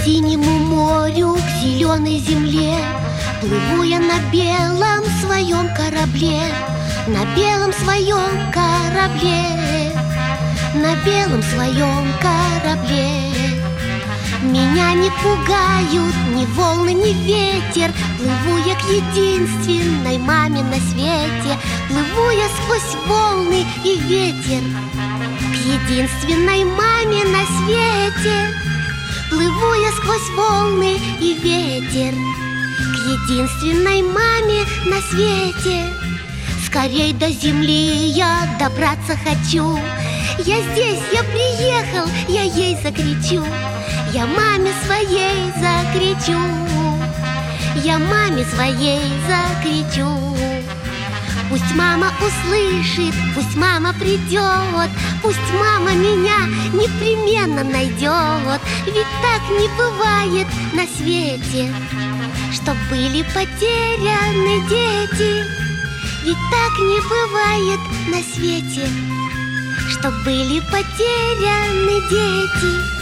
синему морю, к зеленой земле плыву я на белом своем корабле, на белом своем корабле, на белом своем корабле. Меня не пугают ни волны, ни ветер. Плыву я к единственной маме на свете. Плыву я сквозь волны и ветер к единственной маме на свете. Плыву я сквозь волны и ветер к единственной маме на свете. Скорей до земли я добраться хочу. Я здесь, я приехал, я ей закричу. Я маме своей закричу. Я маме своей закричу. Пусть мама услышит, пусть мама придет, пусть мама меня непременно найдет. Ведь так не бывает на свете, чтоб были потеряны дети. Ведь так не бывает на свете, чтоб были потеряны дети.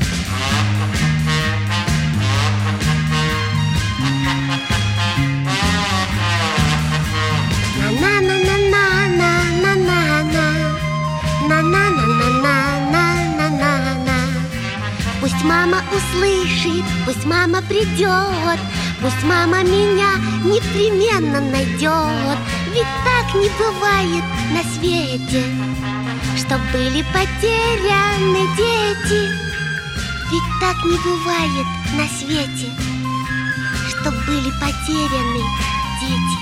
Пусть мама услышит, пусть мама придет, пусть мама меня непременно найдет. Ведь так не бывает на свете, чтоб были потеряны дети. Ведь так не бывает на свете, чтоб были потеряны дети.